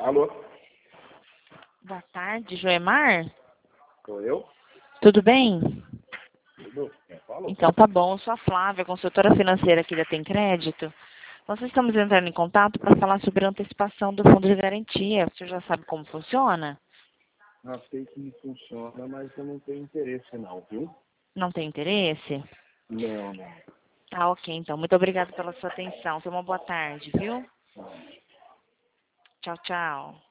Alô? Boa tarde, Joemar. Sou eu? Tudo bem? Tudo? Quem fala? Então tá bom, eu sou a Flávia, consultora financeira aqui da Tem Crédito. Nós estamos entrando em contato para falar sobre a antecipação do fundo de garantia. Você já sabe como funciona? Ah, sei que funciona, mas eu não tenho interesse não, viu? Não tem interesse? Não, não. Tá, ok, então. Muito obrigada pela sua atenção. Tenha uma boa tarde, viu? Tchau, tchau.